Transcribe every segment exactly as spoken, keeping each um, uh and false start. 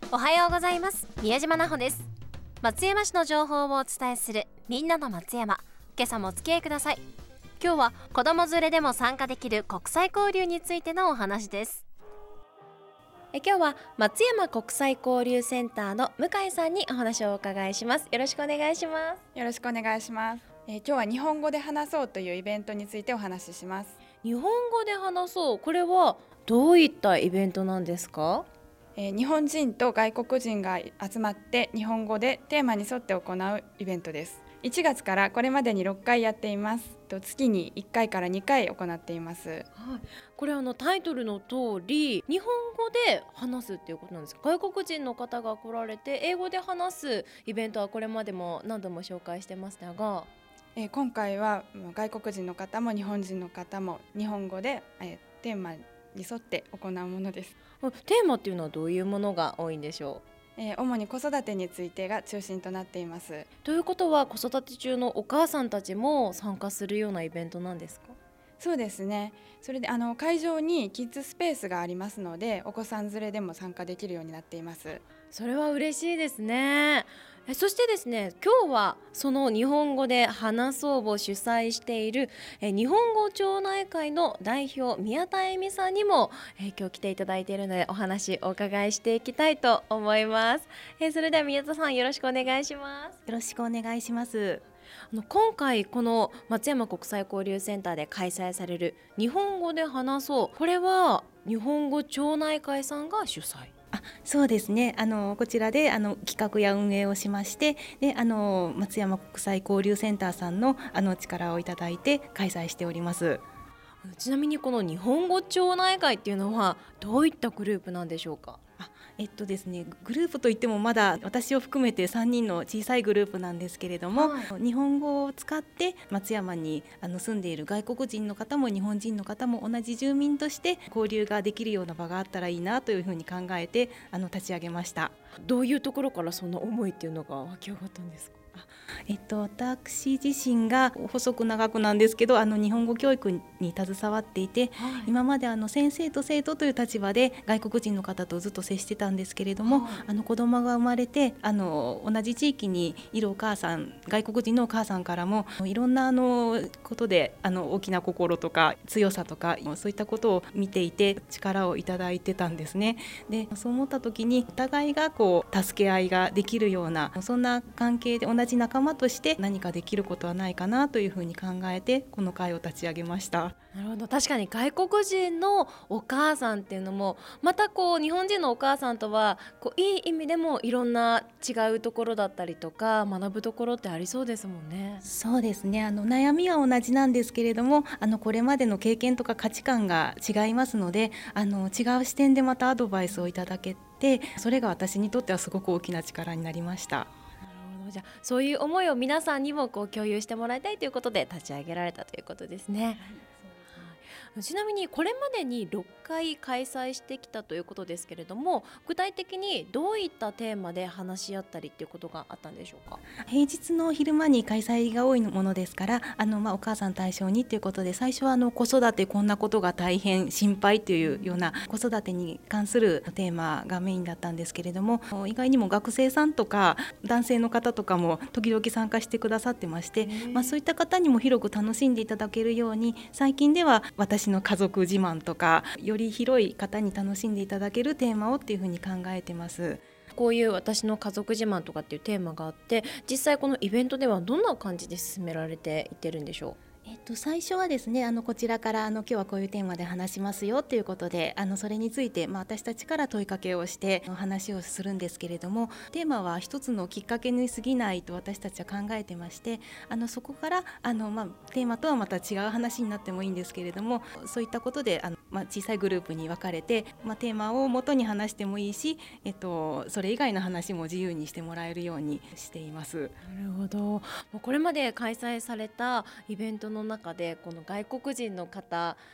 おはようございます。宮島奈穂です。松山市の情報をお伝えするみんなの松山。今朝もお付き合いください。今日は子ども連れでも参加できる国際交流についてのお話です。え今日は松山国際交流センターの向井さんにお話をお伺いします。よろしくお願いします。 よろしくお願いします。えー、今日は日本語で話そうというイベントについてお話しします。 日本語で話そう。これはどういったイベントなんですか？ えー、日本人と外国人が集まって日本語でテーマに沿って行うイベントです。いちがつからこれまでにろっかいやっています。月にいっかいからにかい行っています。はい、 これあのタイトルの通り日本語で話すっていうことなんですか？外国人の方が来られて英語で話すイベントはこれまでも何度も紹介してましたが、 えー、今回は外国人の方も日本人の方も日本語で、えー、テーマに沿って行うものです。 テーマっていうのはどういうものが多いんでしょう？えー、主に子育てについてが中心となっています。 ということは子育て中のお母さんたちも参加するようなイベントなんですか？ そうですね。それであの会場にキッズスペースがありますのでお子さん連れでも参加できるようになっています。 それは嬉しいですね。えそしてですね、今日はその日本語で話そうを主催しているえ日本語町内会の代表宮田恵美さんにもえ今日来ていただいているのでお話お伺いしていきたいと思います。えそれでは宮田さんよろしくお願いします。 よろしくお願いします。 あの今回この松山国際交流センターで開催される日本語で話そう、これは日本語町内会さんが主催？ あそうですね。あのこちらであの企画や運営をしまして、であの松山国際交流センターさんのあの力をいただいて開催しております。 ちなみにこの日本語町内会っていうのはどういったグループなんでしょうか？ あえっとですね、グループといってもまだ私を含めてさんにんの小さいグループなんですけれども、はい、日本語を使って松山にあの住んでいる外国人の方も日本人の方も同じ住民として交流ができるような場があったらいいなというふうに考えてあの立ち上げました。 どういうところからその思いっていうのが湧き上がったんですか？ えっと、私自身が細く長くなんですけどあの日本語教育に携わっていて、はい、今まであの先生と生徒という立場で外国人の方とずっと接してたんですけれども、はい、あの子供が生まれてあの同じ地域にいるお母さん外国人のお母さんからもいろんなあのことであの大きな心とか強さとかそういったことを見ていて力をいただいてたんですね。でそう思った時にお互いがこう助け合いができるようなそんな関係で同じ仲間として何かできることはないかなというふうに考えてこの会を立ち上げました。 なるほど。確かに外国人のお母さんっていうのもまたこう日本人のお母さんとはこういい意味でもいろんな違うところだったりとか学ぶところってありそうですもんね。 そうですね。あの悩みは同じなんですけれどもあのこれまでの経験とか価値観が違いますのであの違う視点でまたアドバイスをいただけてそれが私にとってはすごく大きな力になりました。 じゃあそういう思いを皆さんにもこう共有してもらいたいということで立ち上げられたということですね。はい、ちなみにこれまでにろっかい開催してきたということですけれども具体的にどういったテーマで話し合ったりっていうことがあったんでしょうか？ 平日の昼間に開催が多いものですからあの、まあ、お母さん対象にということで最初はあの子育てこんなことが大変心配というような子育てに関するテーマがメインだったんですけれども意外にも学生さんとか男性の方とかも時々参加してくださってまして、まあ、そういった方にも広く楽しんでいただけるように最近では私の家族自慢とかより広い方に楽しんでいただけるテーマをっていうふうに考えてます。 こういう私の家族自慢とかっていうテーマがあって実際このイベントではどんな感じで進められていってるんでしょう？ えっと、最初はですねあのこちらからあの今日はこういうテーマで話しますよということであのそれについて、まあ、私たちから問いかけをして話をするんですけれどもテーマは一つのきっかけに過ぎないと私たちは考えてましてあのそこからあの、まあ、テーマとはまた違う話になってもいいんですけれどもそういったことであの、まあ、小さいグループに分かれて、まあ、テーマを元に話してもいいし、えっと、それ以外の話も自由にしてもらえるようにしています。 なるほど。これまで開催されたイベントの中でこの外国人の方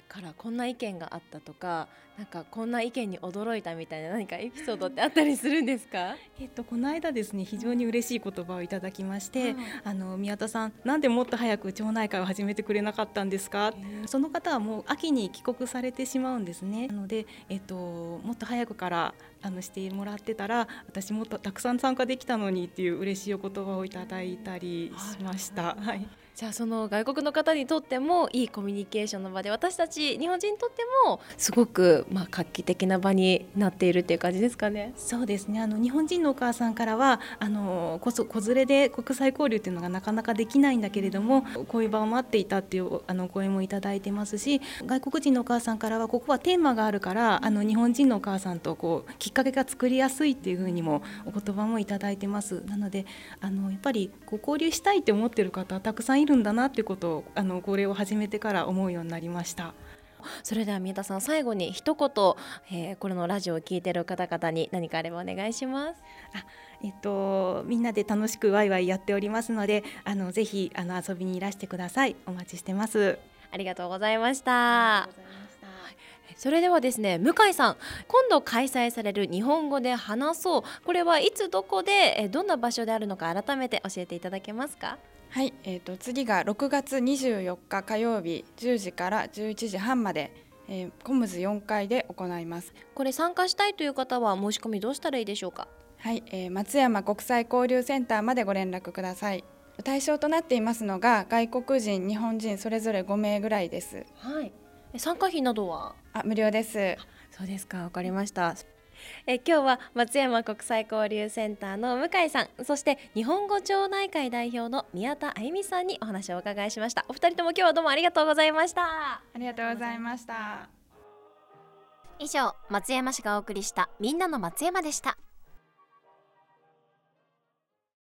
からこんな意見があったとか、なんかこんな意見に驚いたみたいな何かエピソードってあったりするんですか？ えっと、この間ですね、非常に嬉しい言葉をいただきまして、 うん、 あの宮田さん、なんでもっと早く町内会を始めてくれなかったんですか？その方はもう秋に帰国されてしまうんですね。なので、えっと、もっと早くからあのしてもらってたら、私もっとたくさん参加できたのにっていう嬉しいお言葉をいただいたりしました。はい、 じゃあその外国の方にとってもいいコミュニケーションの場で、私たち日本人にとってもすごくまあ画期的な場になっているっていう感じですかね。 そうですね、あの日本人のお母さんからはあのこそ子連れで国際交流っていうのがなかなかできないんだけれども、こういう場を待っていたっていうあの声もいただいてますし、外国人のお母さんからはここはテーマがあるからあの日本人のお母さんとこうきっかけが作りやすいっていうふうにもお言葉もいただいてます。なのであのやっぱりこう交流したいって思ってる方たくさんいるんだなっていうことをあのこれを始めてから思うようになりました。 それでは宮田さん、最後に一言、えー、これのラジオを聞いている方々に何かあればお願いします。 あ、えっと、みんなで楽しくワイワイやっておりますので、あのぜひあの遊びにいらしてください。お待ちしてます。 ありがとうございました。それではですね、向井さん、今度開催される日本語で話そう、これはいつどこでえどんな場所であるのか改めて教えていただけますか？ はい、えー、と次がろくがつにじゅうよっか火曜日じゅうじからじゅういちじはんまで、えー、コムズよんかいで行います。 これ参加したいという方は申し込みどうしたらいいでしょうか？ はい、えー、松山国際交流センターまでご連絡ください。対象となっていますのが外国人、日本人それぞれごめいぐらいです。 はい、参加費などは？ あ、無料です。 そうですか、わかりました。え今日は松山国際交流センターの向井さん、そして日本語町内会代表の宮田あゆみさんにお話をお伺いしました。お二人とも今日はどうもありがとうございました。 ありがとうございました。 以上、松山市がお送りしたみんなの松山でした。